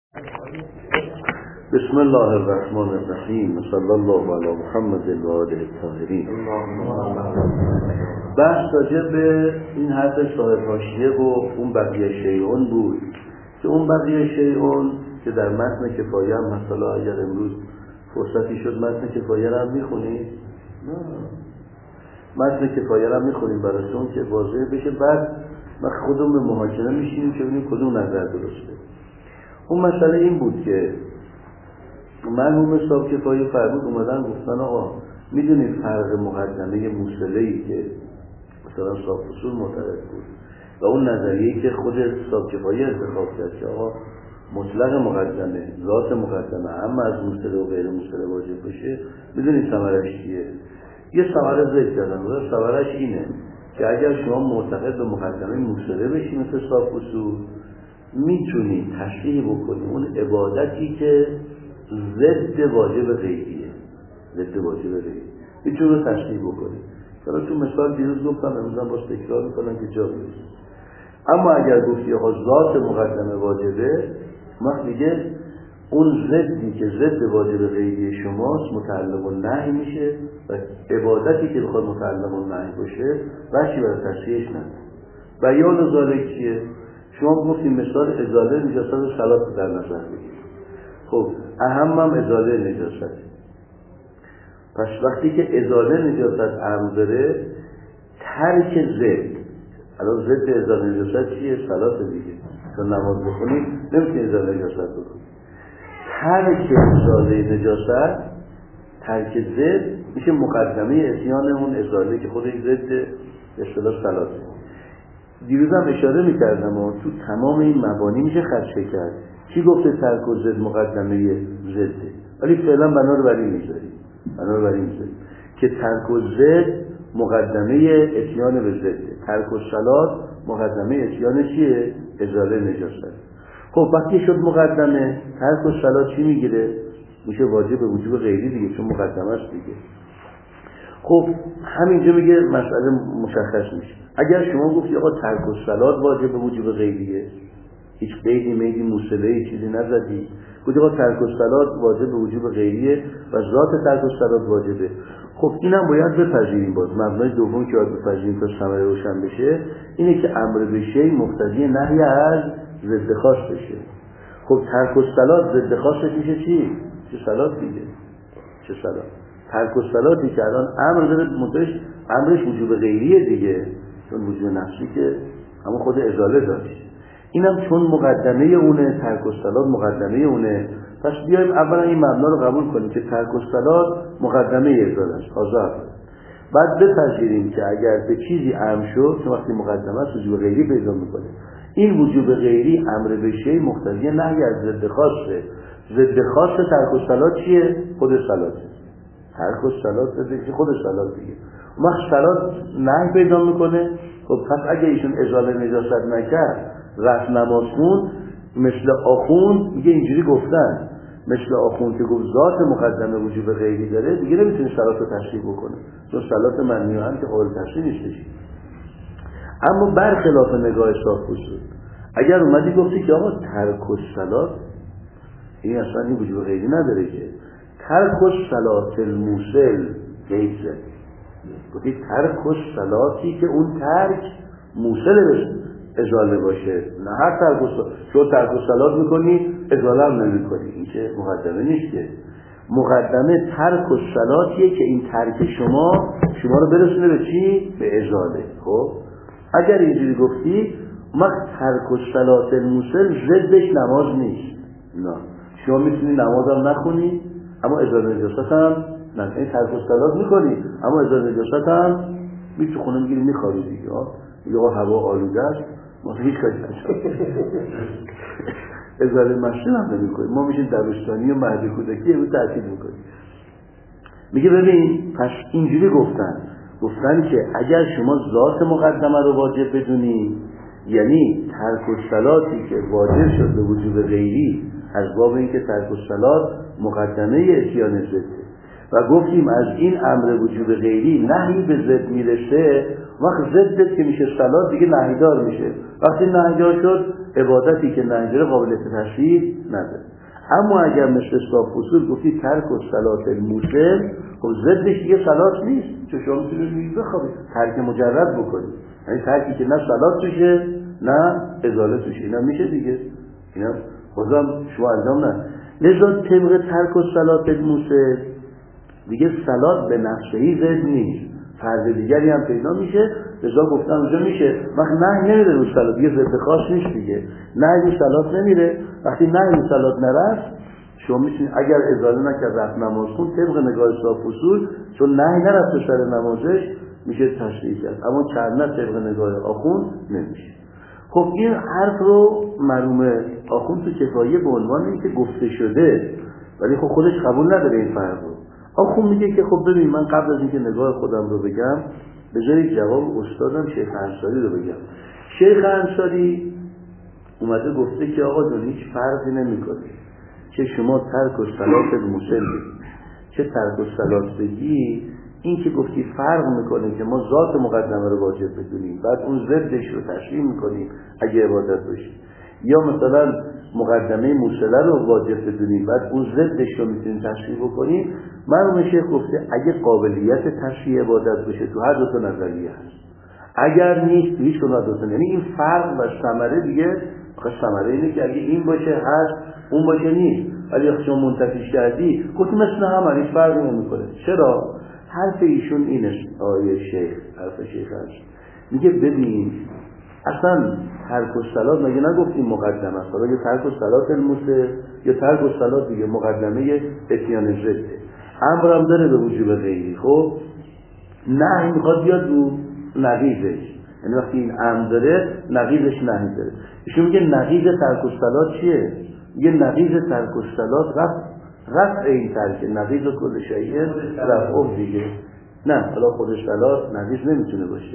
بسم الله الرحمن الرحیم. صلی الله علی محمد و آله الطاهرین. بحث راجع به این حرف صاحب حاشیه و اون بقیه شیعون بود که اون بقیه شیعون که در متن کفایه هم مثلا اگر امروز فرصتی شد متن کفایه هم میخونید، متن کفایه هم میخونید براتون که واضح بشه، بعد ما خودمون به محاکمه میشیم که ببینیم کدوم نظر درسته. اون مسئله این بود که مرحوم صاحب کفایه فرمود اومدن گفتن آقا میدونید فرق مقدمه موصله‌ای که مثلا صاحب اصول معترض بود و اون نظریه‌ای که خود صاحب کفایه انتخاب کرد که آقا مطلق مقدمه ذات مقدمه اما از موصله و غیر موصله واجب بشه، میدونید ثمرش چیه؟ یه ثمره ذکر کردن و ثمرش اینه که اگر شما معتقد به مقدمه موصله بشی مثل صاحب اصول، میتونی تشریح بکنی اون عبادتی که ضد واجب غیریه، ضد واجب غیری میتونی رو تشریح بکنی. حالا تو مثال دیروز گفتم، امروز باز تکرار میکنم که جا بیرسه. اما اگر گفتی آقا ذات مقدمه واجبه، وقت دیگه اون ضدی که ضد واجب غیری شماست متعلق النهی میشه و عبادتی که بخواد متعلق النهی باشه وجهی برای تشریحش نداره. بیان ذالک چیه؟ شما گفتیم مثال ازاله نجاست صلات در نظر بگیرید. خب اهمم ازاله نجاست. پس وقتی که ازاله نجاست امر داره، ترک ضد، الان ضد ازاله نجاست چیه؟ صلات دیگه. چون نماز بخونید نمیتونید ازاله نجاست بکنید. ترک ازاله نجاست، ترک ضد میشه مقدمه اتیان اون ازاله که خودش ضد اصطلاح صلاته. دیروزم اشاره میکردم و تو تمام این مبانی میشه خدشه کرد. کی گفته ترک و ضد مقدمه ضده؟ ولی فعلا بنا رو بری میذاریم، که ترک و ضد مقدمه اتیان به ضده. ترک و صلات مقدمه اتیان چیه؟ ازاله نجاست. خب وقتی شد مقدمه، ترک و صلات چی میگیره؟ میشه واجب وجوب غیری دیگه، چون مقدمه است دیگه. خب همینجا میگه مسئله مشخص میشه. اگر شما گفتی آقا ترک الصلات واجب وجوب غیریه، هیچ قیدی میدی موصله چیزی نزدی، گفتی آقا ترک الصلات واجب وجوب غیریه و ذات ترک الصلات واجبه، خب اینم باید بپذیریم. باز مبنای دوم که باید بپذیریم تا ثمره روشن بشه اینه که امر به شیء مقتضی نهی از ضد خاص بشه. خب ترک الصلات ضد خاصش میشه چی؟ چه صلات دیگه، چه صلات؟ ترک الصلاتی که الان امر داره متش امرش وجوب غیریه دیگه، چون وجوب نفسی که اما خود ازاله داشت. اینم چون مقدمه اونه، ترک الصلات مقدمه اونه، پس بیایم اولا این مبنا رو قبول کنیم که ترک الصلات مقدمه ازاله است، آزاد. بعد بپذیریم که اگر به چیزی امر شد که وقتی مقدمه است وجوب غیری پیدا میکنه، این وجوب غیری امر به شیء مقتضی نهی از ضد خاصه. ضد خاص ترک الصلات چیه؟ خود صلاته. ترک الصلات دیگه خود صلات دیگه. وقت صلات نهی پیدا میکنه. خب پس اگه ایشون ازاله نجاست نکرد، رفت نماز خون، مثل آخوند میگه اینجوری گفتن، مثل آخوند که گفت ذات مقدمه وجوب غیری داره، دیگه نمیتونه صلات رو تشریح بکنه، چون صلات منهی هم که قابل تشریح نیستش. اما برخلاف نگاه صاحب اصول، اگر اومدی گفتی که آقا ترک الصلات این اصلا این وجوب غیری نداره، که ترک الصلات الموصل غیره، گفتی ترک الصلاتی که اون ترک موصل به ازاله باشه، نه هر ترک الصلات. چون ترک الصلات میکنی ازاله هم نمیکنی، این که مقدمه نیست. که مقدمه ترک الصلاتیه که این ترک شما رو برسونه به چی؟ به ازاله. خب اگر اینجوری گفتی، وقت ترک الصلات الموصل ضدش نماز نیست. نه، شما میتونی نماز هم نخونی اما ازاله نجاست هم نه، این ترک الصلات میکنی اما ازاله نجاست هم میتونی خونه میگیری میخوابی دیگه. یا هوا آلوده است، ما هیچ کاری نشد ازاله مسجد هم نمیکنیم، ما میشیم دبستانی و مهد کودکی امروز تحصیل میکنیم. میگه ببین پس اینجوری گفتن که اگر شما ذات مقدمه رو واجب بدونی، یعنی ترک الصلاتی که واجب شد به وجوب غیری از باب اینکه ترک الصلات مقدمه اتیان ضده، و گفتیم از این امر وجوب غیری نهی به ضد میرسه، وقت ضدت که میشه صلات دیگه نهیدار میشه. وقتی نهیدار شد عبادتی که نهی قابلیت تشریع نداره. اما اگر مثل صاف اصول گفتی ترک الصلات الموسل، خب ضدش دیگه صلات نیست، چون شما میتونید بخوابید ترک مجرد بکنید، یعنی ترکی که نه صلات توشه نه ازاله توشه، اینا میشه دیگه، اینا خودم شما انجام نه. لذا طبق ترک الصلات الموسل دیگه صلات به نفسهی ضد نیست، فرض دیگری هم پیدا میشه. لذا گفتم اونجا میشه وقت نه نمیره رو صلات، دیگه ضد خاص نیست دیگه، نه رو صلات نمیره. وقتی نه رو صلات نرفت شما میتونید اگر ازاله نکرد رفت نماز خون طبق نگاه صاف اصول، چون نه نرفت سر نمازش میشه تشریح کرد، اما چرنه طبق نگاه آخوند نمیشه. خب این حرف رو مرحوم آخوند تو کفایه به عنوان اینکه گفته شده، ولی خب خودش قبول نداره این فرق رو. آخوند میگه که خب ببین من قبل از اینکه نگاه خودم رو بگم به جای جواب استادم شیخ انصاری رو بگم. شیخ انصاری اومده گفته که آقا جون هیچ فرقی نمیکنه چه شما ترک الصلات الموسل چه ترک الصلات بگی، این که گفتی فرق میکنه که ما ذات مقدمه رو واجب بدونیم بعد اون ضدش رو تشریح میکنیم اگه عبادت باشه، یا مثلا مقدمه موسله رو واجب بدونیم بعد اون ضدش رو میتونیم تشریح بکنیم. مرحوم شیخ گفته اگه قابلیت تشریح عبادت باشه تو هر دو تا نظریه هست، اگر نیست تو هیچ کدوم دو تا، یعنی این فرق و ثمره دیگه ثمره اینه که اگه این باشه هست اون باشه نیست، ولی شما منتفیش کردی گفت مثل هم هیچ فرقی نمیکنه. چرا؟ حرف ایشون اینه آیه شیخ، حرف شیخ هست میگه ببین اصلا ترک الصلات مگه نگفتیم مقدمه است، حالا یا ترک الصلات الموسل یا ترک الصلات دیگه مقدمه اتیان ضده، امرم داره به وجوب غیری. خب نهی میخواد بیاد رو نقیضش، یعنی وقتی این امر داره نقیضش نهی داره. ایشون میگه نقیض ترک الصلات چیه؟ میگه نقیض ترک الصلات رفع این ترک، نقیض کل شیء رفع دیگه. نه حالا خود صلات نقیض نمیتونه باشه،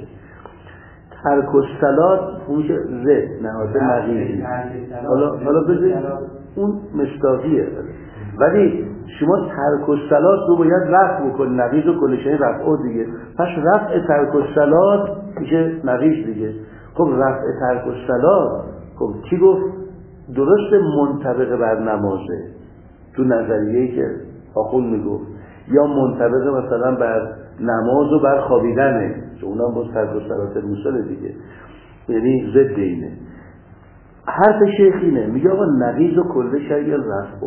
ترک الصلات اون که ضد نهاد نقیضی، حالا بذارید اون مصداقیه، ولی شما ترک الصلات رو باید رفع بکنی، نقیض کل شیء رفع دیگه، پس رفع ترک الصلات میشه نقیض دیگه. خب رفع ترک الصلات خب کی گفت درست منطبق بر نمازه تو نظریه‌ای که آخوند میگفت، یا منطبق مثلا بر نماز و بر خوابیدنه، چون اونم باز ترک الصلات الموسل دیگه، یعنی ضد اینه. حرف شیخ اینه، میگه آقا نقیض و کل شیء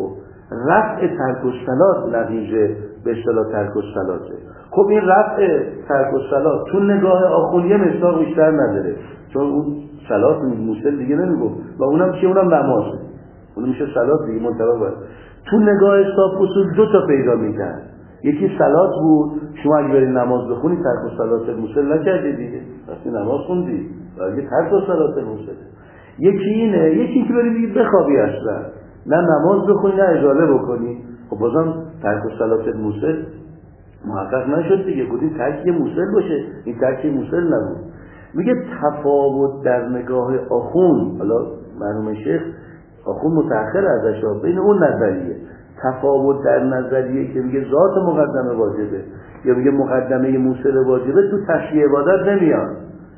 رفع ترک الصلات نقیض به اصطلاح ترک الصلاته. خب این رفع ترک الصلات تو نگاه آخوند یه مصداق بیشتر نداره، چون اون صلات موسل دیگه نمیگفت و اونم چیه؟ اونم نمازه، اون میشه صلات دیگه منطبق باید. تو نگاه صاف اصول دو تا پیدا میکرد، یکی صلات بود، شما اگه برید نماز بخونی ترک الصلات الموسل نکردی دیگه، وقتی نماز خوندی اگه ترک الصلات الموسل. یکی اینه، یکی که برید بخوابی اصلا نه نماز بخونی نه ازاله بکنی، خب بازم ترک الصلات الموسل محقق نشد دیگه، گفتیم ترک موسل باشه، این ترک موسل نبود. میگه تفاوت در نگاه آخوند، حالا مرحوم شیخ آخوند متأخر ازش بین اون نظریه، تفاوت در نظریه که میگه ذات مقدمه واجبه یا میگه مقدمه موسل واجبه تو تشریع عبادت نمیاد.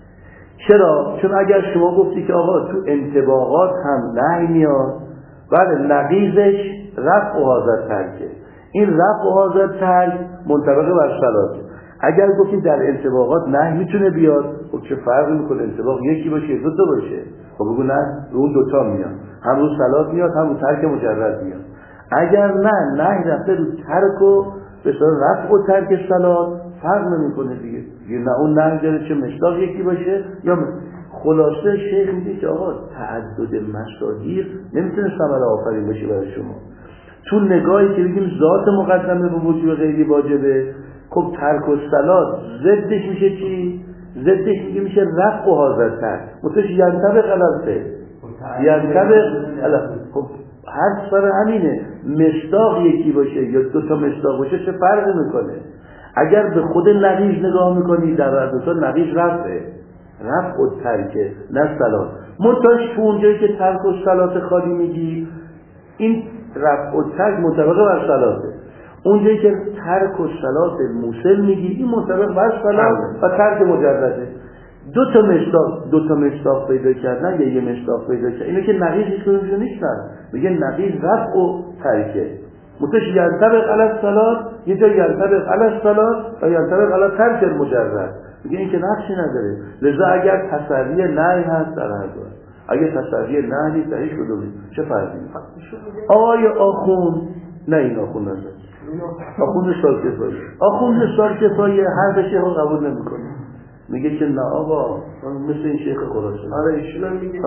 چرا؟ چون اگر شما گفتی که آقا تو انطباقات هم نهی میاد، بله نقیضش رفع و حاضر ترکه، این رفع و حاضر ترک منطبق بر صلات. اگر گفتی در انطباقات نه میتونه بیاد، خب چه فرقی میکنه انطباق یکی باشه دو تا باشه؟ خب بگو نه رو اون دوتا میاد، هم رو صلات میاد هم رو ترک مجرد میاد. اگر نه رفته رو ترک و به صورت رفع و ترک صلات فرق نمیکنه دیگه، نه اون نه داره چه مصداق یکی باشه یا خلاصه شیخ میگه که آقا تعدد مصادیق نمیتونه ثمره آفرین باشه برای شما. تو نگاهی که بگیم ذات مقدمه به وجوب غیری واجبه، خب ترک الصلات ضدش میشه چی؟ ضدش میشه رفع و حاضرتر، متوش ینطبق غلطه ینطبق غلط. خب هر سر همینه، مصداق یکی باشه یا دو تا مصداق باشه چه فرقی میکنه؟ اگر به خود نقیض نگاه میکنی در دو تا نقیض رفع و ترکه نه صلات، متوش تو اونجایی که ترک و صلات خالی میگی این رفع و ترک مطابق بر صلاته، اونجایی که ترک و صلات موسل میگی این مطابق بر صلات و ترک مجرده. دو تا مصداق پیدا کردن یا یه مصداق پیدا کردن، اینو که نقیض هیچ کدومشون نیستن. میگه نقیض رفع و ترکه. متش یلتبق علی الصلات، یه جا یلتبق علی الصلات و یلتبق علی ترک المجرد. میگه این که نقشی نداره. لذا اگر تسوی نهی هست در هر دو، اگر تسوی نهی در هیچ کدوم چه فرقی میکنه؟ آقای آخوند، نه این آخوند نزد، آخوند سالکفایی، آخوند سالکفایی هر شیخ رو قبول نمیکنه. میگه که نه آقا مثل این شیخ خراسان. آره ایشون هم میگه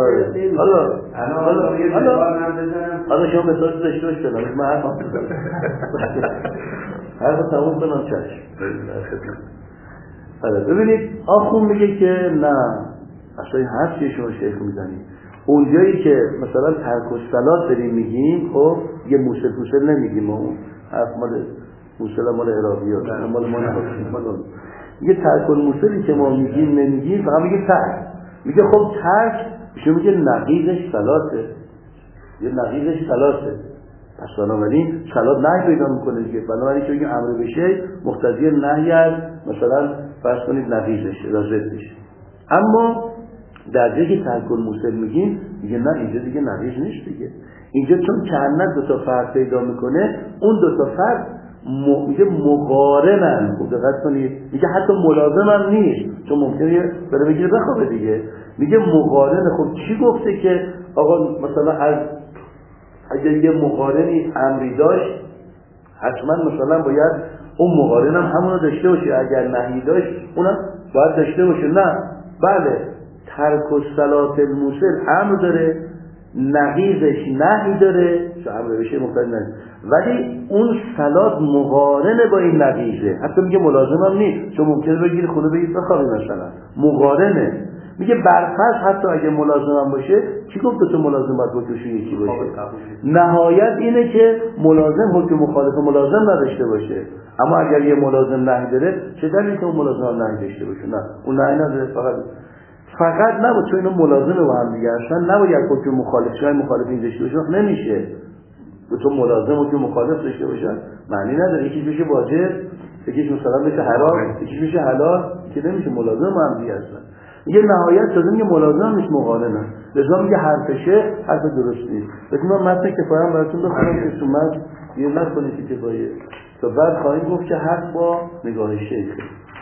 حالا شما مثال داشته باشید من حرف تموم کنم چشم. ببینید آخوند میگه که نه اصلا این حرف که شما شیخ میزنید اونجایی که مثلا ترک الصلات داریم میگیم، خب یه موسل نمیگیم، اون حرف مال موسل مال عراقیات مال ما نباشیم. یه ترک الموسلی که ما میگیم نمیگیم، فقط میگه ترک. میگه خب ترک شما میگه نقیضش صلاته، یه نقیضش صلاته، پس بنابراین صلات نهی پیدا میکنه دیگه. بنابراین که بگیم امر بشه مقتضی نهی است، مثلا فرض کنید نقیضش یا ضدش. اما در جایی که ترک الموسل میگیم میگه نه اینجا دیگه نقیض نیست دیگه. اینجا چون کهنت دو تا فرق پیدا میکنه، اون دو تا فرق میگه مقارنن. خوب دقت کنید، میگه حتی ملازم هم نیست، چون ممکنه بره بگیره بخوابه دیگه. میگه مقارنه. خب چی گفته که آقا مثلا اگر یه مقارنی امری داشت حتما مثلا باید اون مقارن هم همونو داشته باشه، اگر نهی داشت اونم باید داشته باشه؟ نه، بله ترک الصلات الموسل امر داره، نقیضش نهی داره، چون امر بشه مقتضی نهی، ولی اون صلات مقارنه با این نقیضه. حتی میگه ملازم هم نیست، چون ممکنه بگیری خونه بگید بخوابی، مثلا مقارنه. میگه برفرض حتی اگه ملازم هم باشه، کی گفت تو ملازم باید حکمشون یکی باشه؟ نهایت اینه که ملازم حکم مخالف ملازم نداشته باشه. اما اگر یه ملازم نهی داره، چه دلیلی که اون ملازم نهی داشته باشه؟ نه، اون نهی نداره، فقط نباید، چون اینا ملازمه با هم دیگه هستن، نباید حکم مخالف جای مخالف این داشته باشه. نمیشه تو ملازم حکم مخالف داشته باشن، معنی نداره. یکیش بشه واجب، یکیش مثلا بشه حرام، یکیش بشه حلال، که نمیشه ملازم با هم دیگه هستن. یه نهایت شده میگه ملازم نیست، مقارنه. لذا میگه حرفشه حرف درست نیست. ببین من متن کفایه هم براتون بخونم که تو متن یه نکنید که کفایه، تا بعد خواهیم گفت که حق با نگاه شیخه.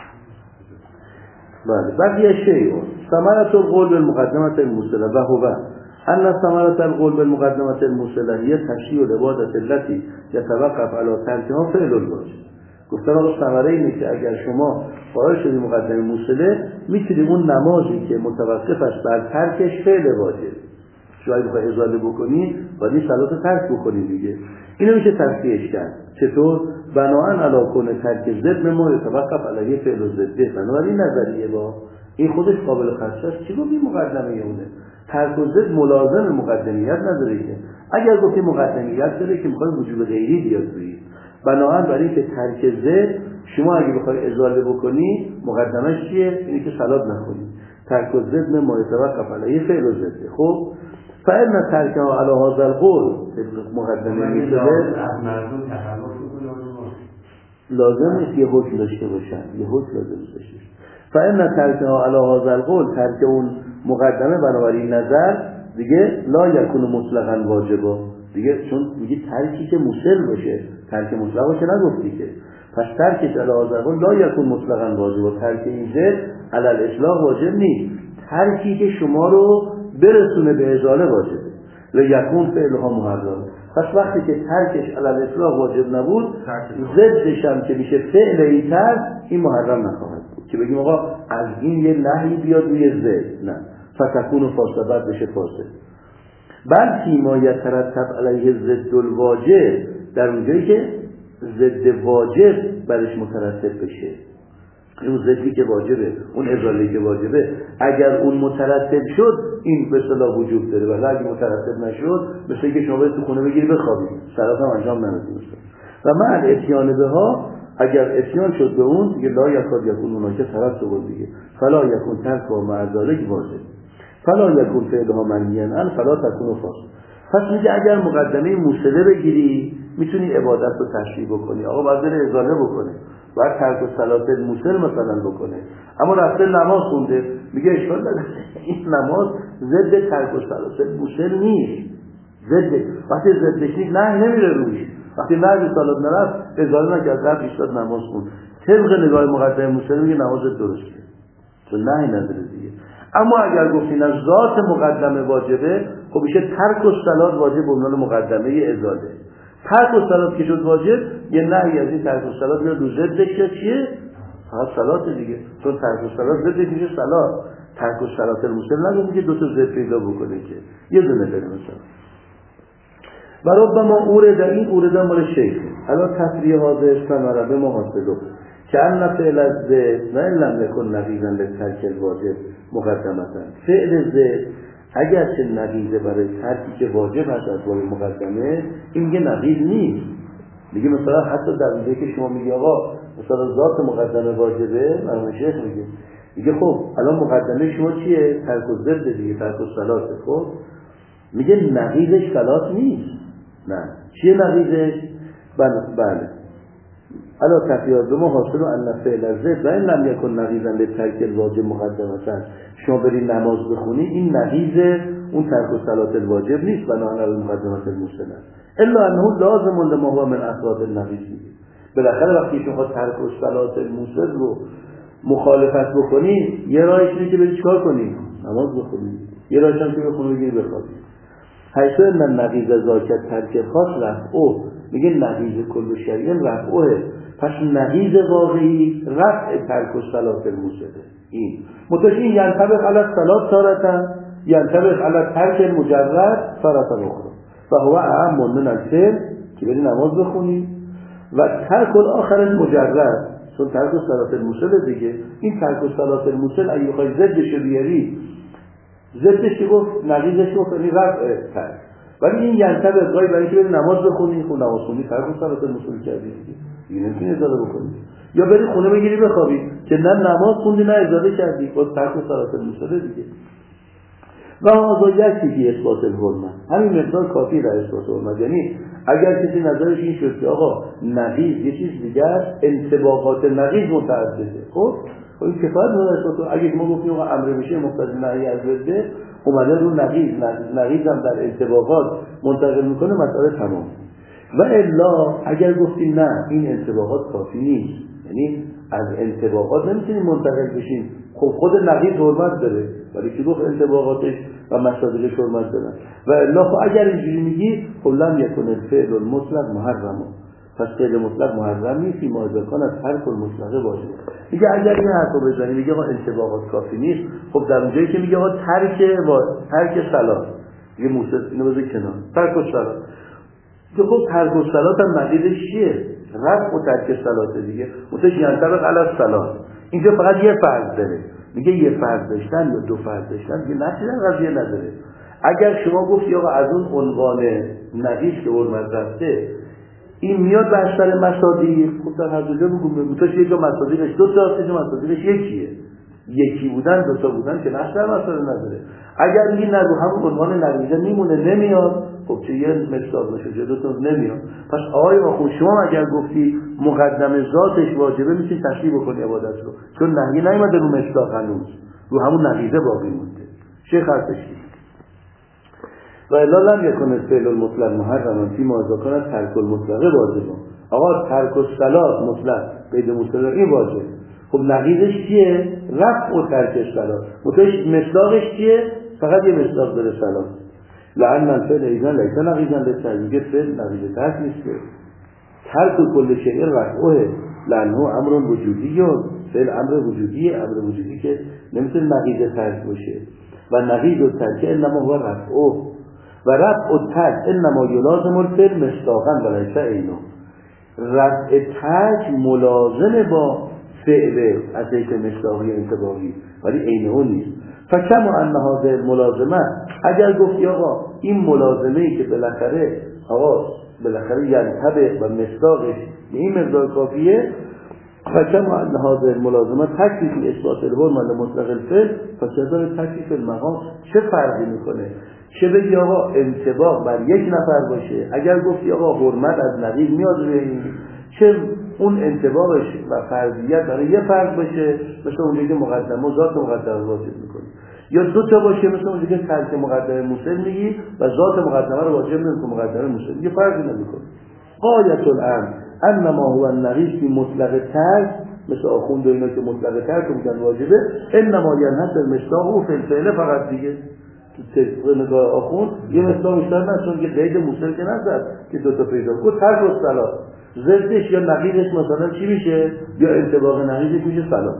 بله، بقیه شیء ثمرة القول بالمقدمة الموصلة و هو ان ثمرة القول بالمقدمة الموصلة هي تشریع العبادة التي يتوقف على ترکها فعل الواجب. گفتن آقا ثمره اینه که اگر شما قائل شدی مقدمه موصله، میتونی اون نمازی که متوقف است بر ترکش فعل واجب، شما اگه بخوای ازاله بکنی باید صلات ترک بکنی دیگه. اینو میشه تصحیحش کرد. چطور؟ بناهن علی کون ترک ضد ما یتوقف علیه فعل و ضده. بنابراین نظریه با این خودش قابل خدشه است. چی گفتی مقدمه اونه؟ ترک و ضد ملازم مقدمیت نداره که. اگر گفتی مقدمیت داره که میخوای وجوب غیری بیاد روی. بناهن برای اینکه ترک ضد شما اگه بخوای ازاله بکنی مقدمش چیه؟ اینه که صلات نخونی. ترک و ضد ما یتوقف علیه فعل و ضده. خب فإن ترکها علی هذا القول مقدمه میشه لازم نیست یه حکم داشته باشن، یه حکم لازم داشته باشن. فإن ترکها علی هذا القول، ترک اون مقدمه بنابراین نظر دیگه لا یکون مطلقاً واجبا دیگه، چون میگی ترکی که موصل باشه، ترک مطلق باشه نگفتی که، پس ترکش علی هذا القول لا یکون مطلقاً واجبا، ترک این ضد علی الاطلاق واجب نیست، ترکی که شما رو برسونه به ازاله واجبه. و یکون فعلها محرم. پس وقتی که ترکش علی الاطلاق واجب نبود، ضدش هم که میشه فعل ایتر، این محرم نخواهد بود که بگیم آقا از این یه نهی بیاد روی ضد، نه، فتکون و فاسد بشه فاسد. بلکه ما یترتب علیه ضد الواجب، در اونجایی که ضد واجب برش مترتب بشه، اون ضدی که واجبه، اون ازاله که واجبه، اگر اون مترتب شد این به اصطلاح وجوب داره، ولی اگه مترتب نشد مثل اینکه شما تو خونه بگیری بخوابی، صلات هم انجام نمیدی. و مع الاتیان بها، اگر اتیان شد به اون دیگه لا یکاد یکون اونها که ترتب دیگه، فلا یکون ترک و مع ذلک واجب، فلا یکون فعلها منهیا عنه فلا تکون فاسد. پس میگه اگر مقدمه موصله بگیری میتونی عبادت رو تشریع بکنی، آقا باید بره ازاله بکنه، باید ترک الصلات الموصل مثلا بکنه، اما رفته نماز خونده، میگه اشکال نداره این نماز ضد ترک الصلات الموسل نیست. وقتی ضدش نیست نه نمیره روش. وقتی نه به صلات نرفت ازاله نکرد رفت ایستاد نماز خوند، طبق نگاه مقدمه موسل میگه نماز درسته چون نه نداره دیگه. اما اگر گفتین از ذات مقدمه واجبه، خب میشه ترک الصلات واجب به عنوان مقدمه ازاله. ترک الصلات که شد واجب، یه نهی از این ترک الصلات میاد رو ضدش که چیه؟ فقط صلات دیگه، چون ترک الصلات ضدش میشه صلات. ترک الصلات الموسل نگه میگه دو تا ضد پیدا بکنه که یه دونه داره مثلا. و ربما اورد، این اورد مال شیخ حالا تفریح حاضر استمره به محاسبه که ان فعل از ذات و ان لم یکن نقیضا لترک الواجب مقدمتا. فعل ذات اگر چه نقیضه برای ترکی که واجب هست از باب مقدمه، این میگه نقیض نیست. میگه مثلا حتی در اونجایی که شما میگی آقا مثلا ذات مقدمه واجبه، مرحوم شیخ میگه خب الان مقدمه شما چیه؟ ترک الضد دیگه، ترک الصلات. خب میگه نقیضش صلات نیست. نه چیه نقیضش؟ بله الا تفیاض ما حاصل ان فعل الضد و ان لم یکن نقیضا لترک الواجب مقدمتا. شما برید نماز بخونی، این نقیض اون ترک الصلات الواجب نیست بناء علی مقدمات المسلم، الا انه لازم لما هو من افراد النقیض. بالاخره وقتی شما ترک الصلات المسلم رو مخالفت بکنی، یه راهش اینه که بری چیکار کنی؟ نماز بخونی. یه راهش هم که بخونی بگیری بخوابی. حیث ان نقیض ذاکر ترک خاص رفعه، میگه نقیض کل شریعه رفعه، پس نقیض واقعی رفع ترک الصلات الموسله. این متشین ینطبق علی الصلات تارتا ینطبق علی ترک المجرد تارتا اخرى فهو اهم من الفعل که بری نماز بخونی و ترک الاخر المجرد، چون ترک الصلات الموسله دیگه. این ترک الصلات الموسل اگه بخوای ضدش بیاری، ضدش که گفت نقیضش گفت یعنی رفع ترک، ولی این ینطبق گاهی برای اینکه بری نماز بخونی، خب نماز خوندی ترک الصلات الموسل کردی دیگه، نمیتونی ازاله بکنی. یا بری خونه بگیری بخوابی که نه نماز خوندی نه ازاله کردی، باز ترک الصلات الموسل دیگه. و هذا یکفی فی اثبات الحرمه، همین مقدار کافی در اثبات الحرمه. یعنی اگر کسی نظرش این شد که آقا نقیض یه چیز دیگه است، انطباقات نقیض متعدده، خب این کفایت نداره. اگه ما گفتیم آقا امر میشه مقتضی نهی از ضد، اومده رو نقیض هم در انطباقات منتقل میکنه، مسئله تمام. و الا اگر گفتیم نه این انطباقات کافی نیست، یعنی از انطباقات نمیتونیم منتقل بشیم، خب خود نقیض حرمت داره ولی که گفت انطباقاتش و مصادیقش حرمت دارن. و الا خب اگر اینجوری میگی خب لم یکن الفعل المطلق محرما، پس فعل مطلق محرم نیست، فی ما اذا کان ترک المطلق واجب. میگه اگر این حرفو بزنی میگه آقا انطباقات کافی نیست، خب در اونجایی که میگه آقا ترک صلات، میگه موسی اینو بذار کنار، ترک الصلات، که خب ترک الصلات هم نقیضش چیه؟ رفع و ترک صلات دیگه. متش ینطبق علی الصلات. اینجا فقط یه فرض داره، میگه یه فرض داشتن یا دو فرض داشتن دیگه نتیجه قضیه نداره. اگر شما گفتی آقا از اون عنوان نقیض که حرمت رفته این میاد به اثر مصادیق، خب در هر دو جا بگو متش یه جا مصادیقش دو تا، یه جا مصادیقش یکیه، یکی بودن دو تا بودن که اثر مسئله نداره. اگر این نگو همون عنوان نقیض میمونه نمیاد، خب چه یه مصداق نشه جداتون نمیاد. پس آقای آخوند شما اگر گفتی مقدمه ذاتش واجبه میتونی تصریح بکنی عبادت رو، چون نهی نیومده رو مصداق هنوز، رو همون نقیضه باقی مونده. شیخ حرفش و الا لم یکن الفعل المطلق محرما فی ما اذا کان ترک المطلق واجبه. آقا ترک الصلات مطلق قید مطلق این واجب، خب نقیضش چیه؟ رفع و ترک الصلات. متوش مصداقش چیه؟ فقط یه مصداق داره صلات. لعن الفعل ایضا لیس نقیضا للترک، فعل نقیض ترک نیست، ترک کل شیء رفعه لانه امر وجودی، فعل امر وجودیه، امر وجودی که نمیتونه نقیض ترک باشه. و نقیض الترک انما هو رفعه و رفع الترک انما یلازم الفعل مصداقا و لیس عینه. رفع ترک ملازم با فعل از یک مصداقی انطباقی ولی عینه نیست. فکما ان هذه الملازمه، اگر گفتی آقا این ملازمه‌ای که بالاخره ینطبق و مصداقش به این مقدار کافیه، فکما ان هذه الملازمه تکفی فی اثبات الحرمه لمطلق الفعل فکذا تکفی فی المقام. چه فرقی میکنه چه بگی آقا انطباق بر یک نفر باشه، اگر گفتی آقا حرمت از نقیض میاد روی این، چه اون انطباقش و فرضیت برای یه فرد باشه، مثل اونجایی که مقدمه ذات مقدمه واجب میکنه، یا دو تا باشه مثل اونجایی که ترک مقدمه موصل میگی و ذات مقدمه رو واجب نمیکنه، مقدمه موصل میگه، فرقی نمیکنه. غایت الامر انما هو النقیض فی مطلق ترک، مثل آخوند و اینا که مطلق ترک میگن واجبه، انما ینحصر مصداقه فی الفعل فقط دیگه. تو نگاه آخوند یه مصداق بیشتر نه، چون که قید موصل که نزد که دو تا پیدا کنه. ترک و صلاح ضدش یا نقیضش مثلا چی میشه؟ یا انطباق نقیضش میشه صلاح.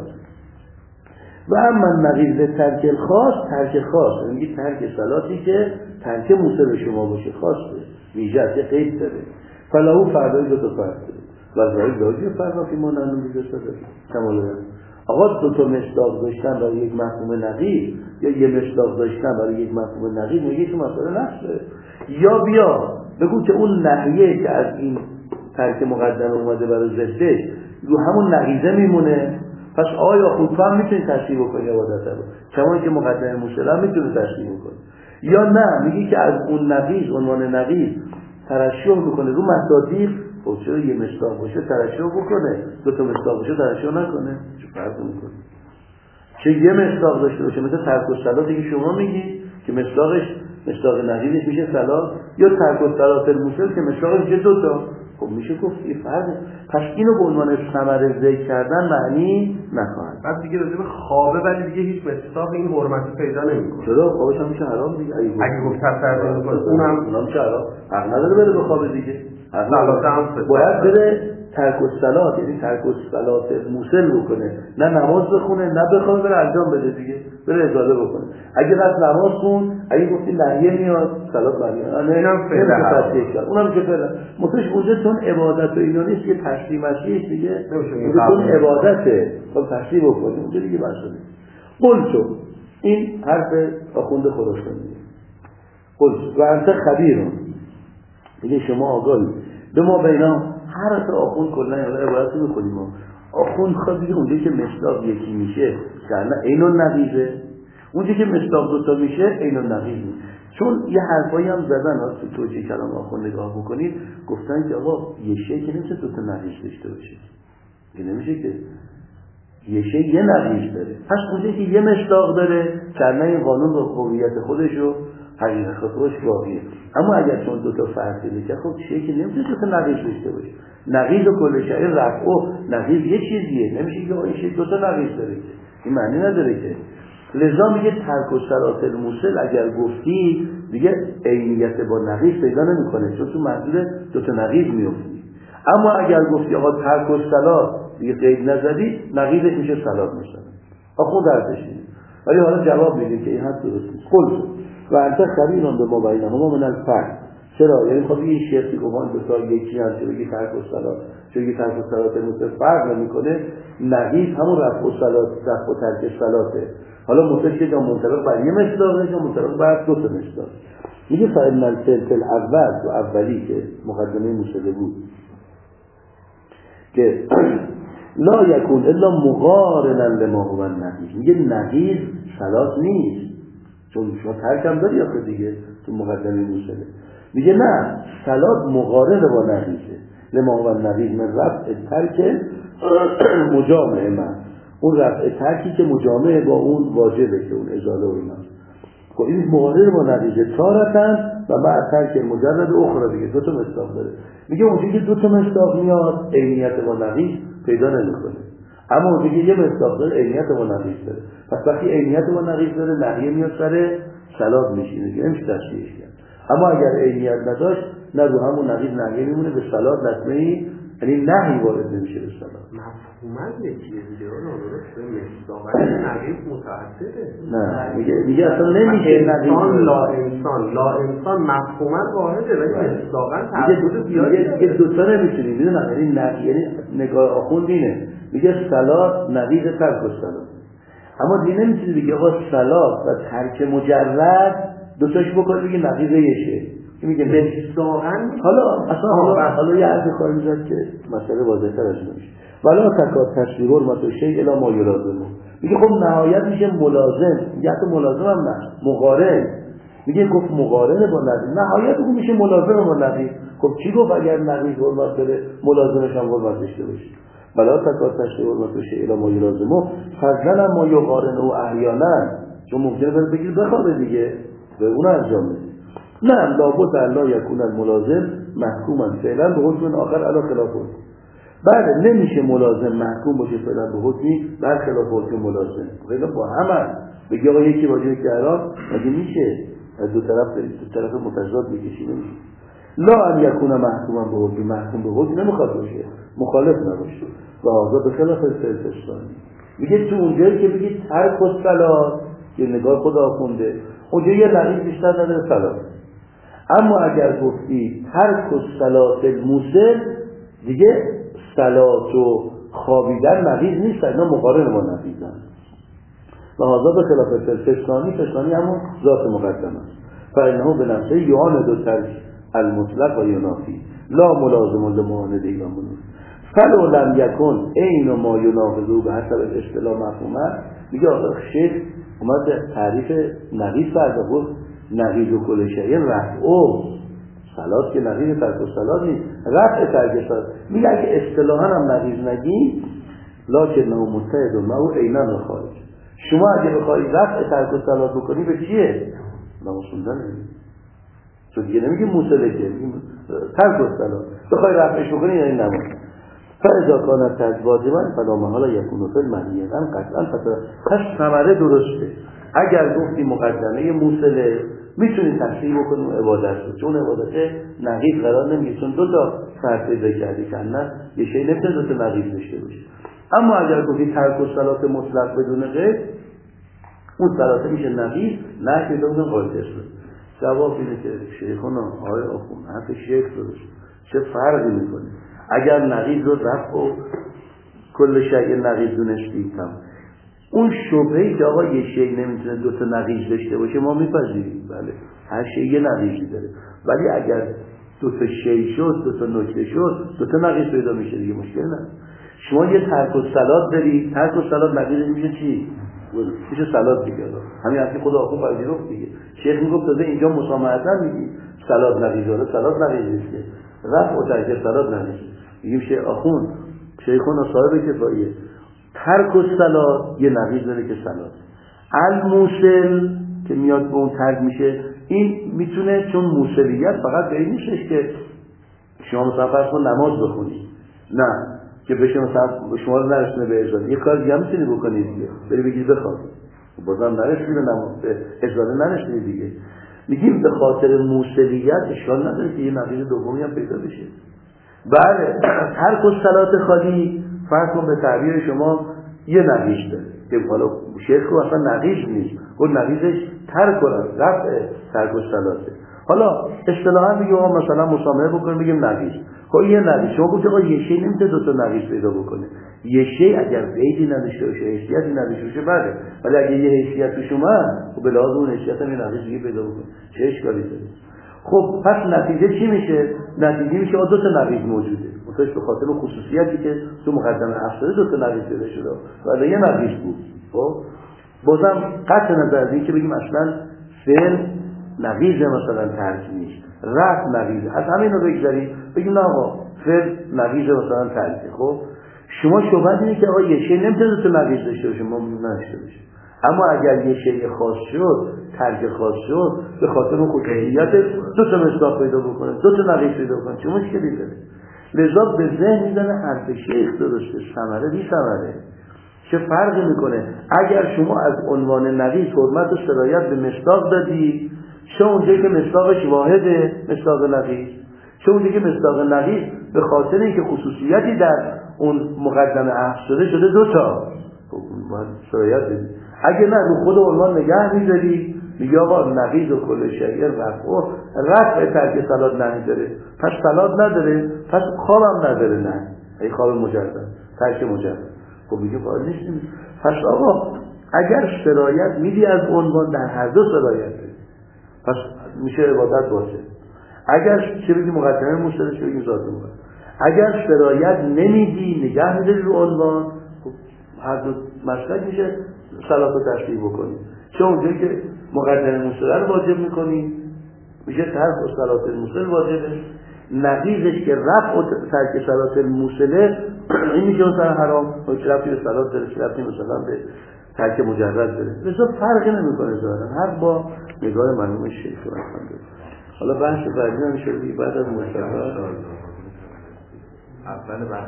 و اما نقیض ترک الخاص، ترک خاص یعنی ترک صلاتی که ترک موصل شما باشه، خاصه ویژه که قید داره، فلاحو فردای دو تا فرد داره و ظاهر داجی فردا که ما نمی‌دونیم کماله. آقا دو تا مصداق داشتن برای یک مفهوم نقیض یا یه مصداق داشتن برای یک مفهوم نقیض میگه که مسئله نفسه، یا بیا بگو که اون نحیه که از این ترک مقدمه اومده برای ضدش رو همون نقیضه میمونه. پس آیا خود هم میتونی تشریح بکنی عبادت رو، کما که مقدمه موصل هم میتونه تشریح بکنی، یا نه میگی که از اون نقیض عنوان نقیض ترشح میکنه رو مصادیق. خب چرا یه مصداق باشه ترشح بکنه، دو تا مصداق باشه ترشح نکنه؟ چه فرق میکنه؟ چه یه مصداق داشته باشه مثل ترک الصلاة که شما میگی که مصداقش مصداق نقیضش میشه صلاة، یا ترک الصلاة الموصل که مصداقش میشه دو تا. خب میشه گفت این فرق. پس اینو به عنوان ثمره ذکر کردن معنی نخواهد. بعد دیگه راجع به خوابه ولی دیگه هیچ مصداق این حرمتی پیدا نمیکنه. چرا خوابش هم میشه حرام دیگه. اگه گفت تفسیر میکنه اونم میشه حرام، حق نداره بره به خواب دیگه. باید بره ترک الصلاة، یعنی ترک الصلاة موصل بکنه، نه نماز بخونه نه بخوابه، بره انجام بده دیگه، بره ازاله بکنه. اگه رفت نماز خون، اگه گفتی نهیه میاد صلات برمیاد، اینم فعلا اونم که فعلا متوش بوده، چون عبادت و اینا نیست که تشریح مشریح دیگه، چون عبادته خب تشریح بکنه اونجا دیگه بحثه. قلتو این حرف آخوند خراسانی، قلتو و انت خبیرون، میگه شما آگاهی به ما بینا. هر تا آخوند کلا عبارت رو میکنیم ما آخوند خبیر اونجا که مصداق یکی میشه نه اینو نقیضه، اونجا که مصداق دوتا میشه اینو نقیضه. چون یه حرفایی هم زدن تو توجیه کلام آخوند نگاه بکنید، گفتن که آقا یه شی که نمیشه دوتا نقیض داشته باشه، که نمیشه که یه شی یه نقیض داره. پس اونجا که یه مصداق داره کرنه این قانون با قویت خودشو حقیقت خودش واقعیه. اما اگر چون دو تا فرق داره که خب چیه که نمیشه دو تا نقیض داشته باشه. نقیض و کل شیء رفع و نقیض یه چیزیه، نمیشه که این شی دو تا نقیض داره، این معنی نداره که. لذا میگه ترک الصلاة الموصل اگر گفتی دیگه عینیت با نقیض پیدا نمیکنه، چون تو منظور دو تا نقیض میفتی. اما اگر گفتی آقا ترک الصلاة دیگه قید نزدی، نقیضش میشه صلاة میشه. آخوند درسش اینه. ولی حالا جواب میدیم که این حد درست نیست. قلت و انت خبیرون به ما بینهما من الفرق. چرا؟ یعنی خب این شرطی که ما دو تا یکی هست که بگی ترک الصلاة، چون یکی ترک الصلاة الموصل فرق نمیکنه، نقیض همون رفع الصلاة، رفع و ترک الصلاته. حالا مطلق که منطبق بر یه مصداق یا منطبق بر دو تا مصداق. میگه فإن الفعل الاول و اولی که مقدمه موصله بود که لا یکون الا مقارنا لما هو النقیض، میگه نقیض صلاة نیست، چون شما ترک هم داری آخه دیگه تو مقدمه موصله. میگه نه، صلاة مقارن با نقیضه، لما هو النقیض من رفع ترک مجامع من، اون رفع ترکی که مجامع با اون واجبه که اون ازاله و اینا. خب این مقارن با نقیضه تارتن و بعد ترک مجرد اخرى دیگه، دو تا مصداق داره. میگه اونجایی که دو تا مصداق میاد عینیت با نقیض پیدا نمیکنه، اما اونجایی که یه مصداق داره عینیت با نقیض داره. پس وقتی عینیت با نقیض داره نهیه میاد سر صلاة میشینه دیگه، نمیشه تشریحش کرد. اما اگر عینیت نداشت نه رو همون نقیض نهیه میمونه، به صلاة لطمه‌ای یعنی نهی وارد نمیشه به صلاة. مفهوماً یکیه دیگه، درسته مصداقاً نقیض متعدده. نه میگه اصلا نمیشه نقیض. لا انسان مفهوماً واحده ولی مصداقاً تعدد زیاده. میگه دو تا نمیتونی، میدونم یعنی نقیض، یعنی نگاه آخوند اینه، میگه صلاة نقیض ترک الصلاة. اما دیگه نمیتونی بگی آقا صلاة و ترک مجرد دوتاش بکنی بگی نقیض یشه. میگه مصداقاً حالا یه حرفی خواهیم زد که مسئله واضح‌تر از این میشه. ولا تکاد تشبیه حرمت شیء الی ما یلازمه. میگه خب نهایت میشه ملازم، میگه حتی ملازم هم نه، مقارن. میگه گفت مقارن با نقیض، نهایت اون میشه ملازم با نقیض. خب چی گفت اگر نقیض حرمت داره ملازمش هم حرمت داشته باشه؟ بلا تکات تشریع حرمت بشه الا ما یلازمه فضلا ما یقارنه احیانا، چون ممکنه بره بگیر بخوابه دیگه به اون انجام بده. نه لابد الا یکون الملازم محکوما فعلا به حکم آخر علی خلاف حکم. بله نمیشه ملازم محکوم باشه فعلا به حکمی بر خلاف حکم ملازم. فعلا با همه بگی آقا یکی با جای گران مگه میشه از دو طرف متضاد بکشی؟ نمیشه. لا ان یکون محکوما به حکم، محکوم به حکم نمیخواد باشه، مخالف نباشه و آزاد به خلاف استثنایی. میگه تو اونجایی که بگی ترک الصلات که نگاه خدا خونده اونجا یه نقیض بیشتر نداره صلات. اما اگر گفتی ترک الصلات الموسل دیگه صلات و خوابیدن نقیض نیست، اینا مقارن با نقیضن و آزاد به خلاف استثنایی همون ذات مقدم است. فإنه به نفسه یعاند و ترک المطلق و ینافی لا ملازم لمعانده و منوف فلو لم یکن عین ما ینافذه به حسب اصطلاح مفهومه. میگه آخر شیخ اومد تعریف نقیض فرض بود، نقیض و کل شیء رفع و صلات که نقیض ترک و صلات نیست، رفع ترک صلات. میگه اگه اصطلاحا هم نقیض نگی لکنه متحد معه عینا و خارج. شما اگه بخوای رفع ترک و صلات بکنی به چیه؟ نمازوندن نمیگی، چون دیگه نمیگی موسله که ترک و صلات بخوای رفعش بکنی یعنی نماز. فاذا کانت ترک واجبا فلا محاله یکون فی المنهی قطعا پس ثمره درسته. اگر گفتی مقدمه موسله میتونی تفسیر بکنی عبادت رو، چون عبادت نقیض قرار نمیگه، چون دو تا فرض پیدا کردی که نه یه شی نمیتونه دو تا نقیض داشته باشه. اما اگر گفتی ترک و صلات مطلق بدون قید اون صلات میشه نقیض، نه که بدون قید. جواب اینه که شیخونا آقای آخون حرف شیخ درست، چه فرقی میکنه اگر نقیض رو رفع و کل شیء نقیض دونستی کم. اون شبهه‌ای که آقا یه شیء نمیتونه دو تا نقیض داشته باشه ما میپذیریم، بله هر شیء یه نقیضی داره، ولی اگر دو تا شیء شد دو تا نکته شد دو تا نقیض پیدا میشه دیگه مشکل نداره. شما یه ترک الصلات داری، ترک الصلات نقیض میشه چی؟ میشه صلات دیگه. همین حرفی خدا آخون پذیرفت دیگه. شیخ میگفت تازه اینجا مسامحتاً میگی صلات نقیض داره، صلات نقیض نیست که رفع و ترک صلات نقیض. میگیم شیخ آخون شیخون صاحب کفاییه ترک الصلات یه نقیض داره که صلات. الموسل که میاد به اون ترک میشه این میتونه، چون موسلیت فقط به این نیستش که شما مثلا فرض کن نماز بخونی، نه که بشه مثلا شما رو نرسونه به اجازه، یه کار دیگه میتونی بکنی دیگه، بری بگی بخواب بازم نرسونی به نماز به اجازه نرسونی دیگه. میگیم به خاطر موسلیت اشکال نداره که یه نقیض دومی هم پیدا بشه. بله ترک الصلات خالی فرض کن به تعبیر شما یه نقیض داره که حالا شیخ رو اصلا نقیض نیست، اون نقیضش ترک رفع ترک الصلاته. حالا اصطلاحا میگیم مثلا مسامحه بکنیم بگیم نقیض. خب یه نقیض شما گفت آقا یه شی نمیتونه دو تا نقیض پیدا بکنه، یه شی اگر قیدی نداشته باشه حیثیتی نداشته باشه بله، ولی اگه یه حیثیت توش اومد خب به لحاظ اون حیثیت هم یه نقیض دیگه پیدا بکنه، چه اشکالی داره؟ خب پس نتیجه چی میشه؟ نتیجه میشه دو تا نقیض موجوده، مثلا به خاطر خصوصیتی که تو مقدمه افساده دو تا نقیض پیدا شده ولی یه نقیض بود. خب بازم قطع نظر از این که بگیم اصلا فعل نقیض مثلا ترک نیست، رفع نقیض، از همین رو بگذاریم بگیم نه آقا فعل نقیض مثلا ترکه. خب شما شبهت اینه که آقا یه شی نمیتونه تو نقیض داشته باشه، ما نداشته باشه، اما اگر یه شی خاص شد ترک خاص شد به خاطر اون خصوصیت دو تا مصداق پیدا بکنه، دو تا نقیض پیدا بکنه، چه مشکلی داره؟ لذا به ذهن میزنه حرف شیخ درسته، ثمره بی ثمره. چه فرقی میکنه اگر شما از عنوان نقیض حرمت و سرایت به مصداق دادی، چه اونجایی که مصداقش واحده مصداق نقیض، چه اونجایی که مصداق نقیض به خاطر اینکه خصوصیتی در اون مقدمه حذف شده دو تا باید سرایت بدی. اگه نه رو خود عنوان نگه میذاری میگه آقا نقیض و کل شیء رفع ترک صلات نه داره، پس صلات نداره، پس خوابم نداره، نه ای خواب مجرد ترک مجرد. خب میگه باید نیستیم. پس آقا اگر سرایت میدی از عنوان در هر دو سرایت بدی پس میشه عبادت باشه. اگر چه بگی مقدمه موسله چه بگی ذات مقدمه، اگر سرایت نمیدی نگه میداری رو عنوان خب هر دو مسلک میشه صلات رو تشریح بکنی، چه اونجایی که مقدمه موسله رو واجب میکنی میشه ترک و صلات موسل واجبه، نقیضش که رفع و ترک صلات الموصله این میشه مثلا حرام، هیچ رفعی به صلات داره، هیچ رفعی مثلا به ترک مجرد داره. لذا فرقی نمیکنه ظاهرا، هر با نگاه مرحوم شیخ رحمه. حالا بحث بعدی هم شده بعد از مصطفی اول بحث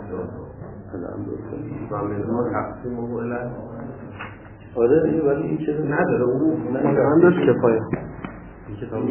ما تقسیم و علت آره ولی این چه نداره اون من داشت کفایه